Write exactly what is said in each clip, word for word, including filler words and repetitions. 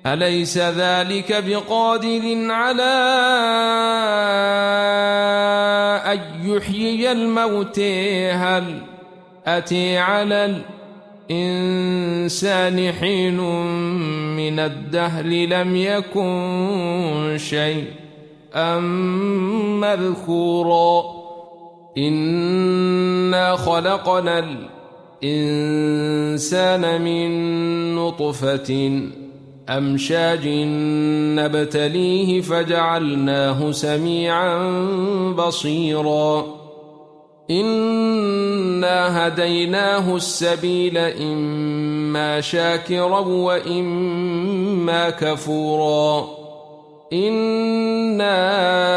أليس ذلك بقادر على أن يحيي الموتى هل أتى على الإنسان حين من الدهر لم يكن شيئا مذكورا إنا خلقنا الإنسان من نطفة أمشاج نبتليه فجعلناه سميعا بصيرا إنا هديناه السبيل إما شاكرا وإما كفورا إنا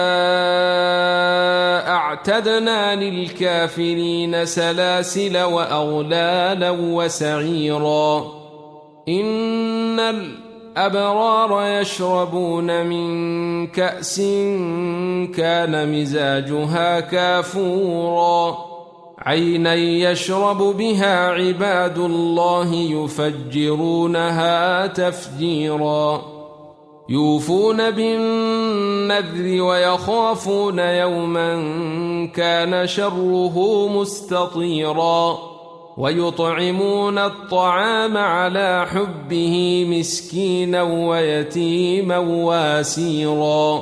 أعتدنا للكافرين سلاسل وأغلالا وسعيرا إن الأبرار يشربون من كأس كان مزاجها كافورا عينا يشرب بها عباد الله يفجرونها تفجيرا يوفون بالنذر ويخافون يوما كان شره مستطيرا ويطعمون الطعام على حبه مسكينا ويتيما واسيرا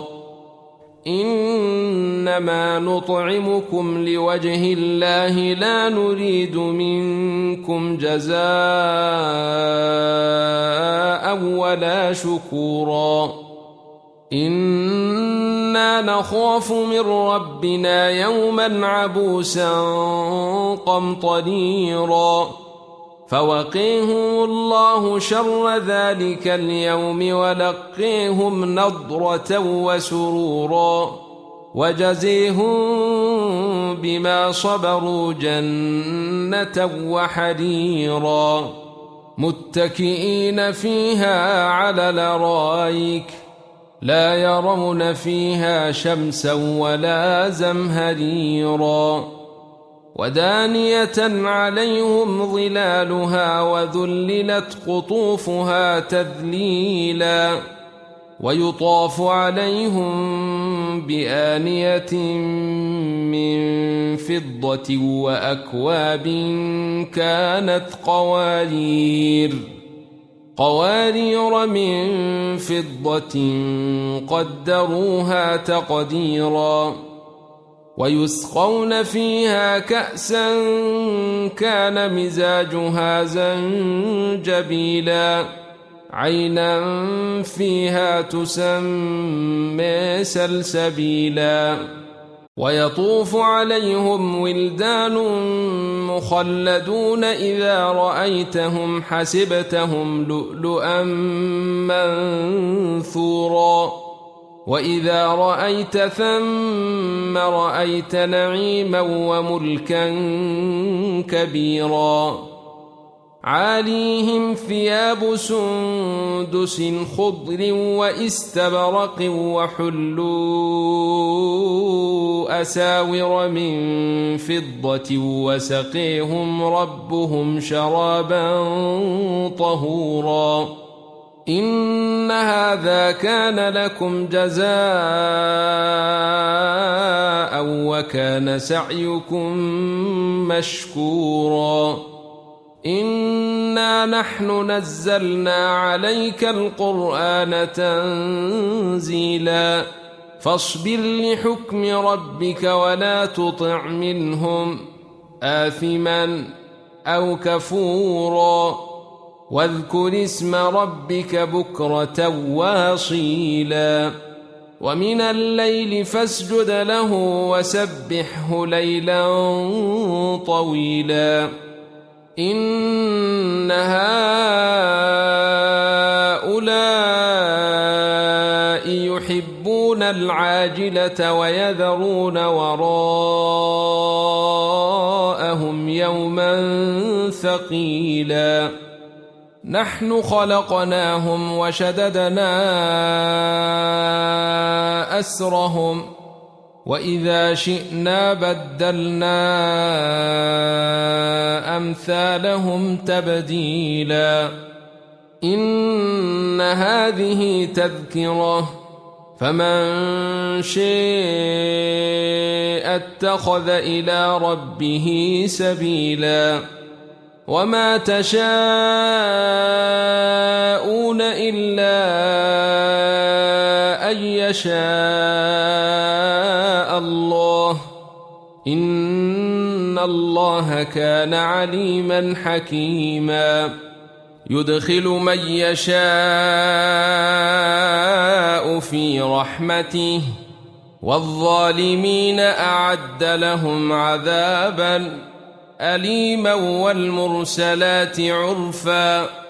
إنما نطعمكم لوجه الله لا نريد منكم جزاء ولا شكورا إنا نخاف من ربنا يوما عبوسا قمطريرا فوقيهم الله شر ذلك اليوم ولقيهم نضرة وسرورا وجزيهم بما صبروا جنة وحريرا متكئين فيها على الأرائك لا يرون فيها شمسا ولا زمهريرا ودانية عليهم ظلالها وذللت قطوفها تذليلا ويطاف عليهم بآنية من فضة وأكواب كانت قوارير قوارير من فضة قدروها تقديرا ويسقون فيها كأسا كان مزاجها زنجبيلا عينا فيها تسمى سلسبيلا ويطوف عليهم ولدان مخلدون إذا رأيتهم حسبتهم لؤلؤا منثورا وإذا رأيت ثم رأيت نعيما وملكا كبيرا عاليهم ثياب سندس خضر واستبرق وحلوا أساور من فضة وسقيهم ربهم شرابا طهورا إن هذا كان لكم جزاء وكان سعيكم مشكورا إنا نحن نزلنا عليك القرآن تنزيلا فاصبر لحكم ربك ولا تطع منهم آثما أو كفورا واذكر اسم ربك بكرة واصيلا ومن الليل فاسجد له وسبحه ليلا طويلا إن هؤلاء يحبون العاجلة ويذرون وراءهم يوما ثقيلا نحن خلقناهم وشددنا أسرهم وإذا شئنا بدلنا أمثالهم تبديلا إن هذه تذكرة فمن شاء اتخذ إلى ربه سبيلا وما تشاءون إلا أن يشاء الله إن الله كان عليما حكيما يدخل من يشاء في رحمته والظالمين أعد لهم عذابا أليما والمرسلات عرفا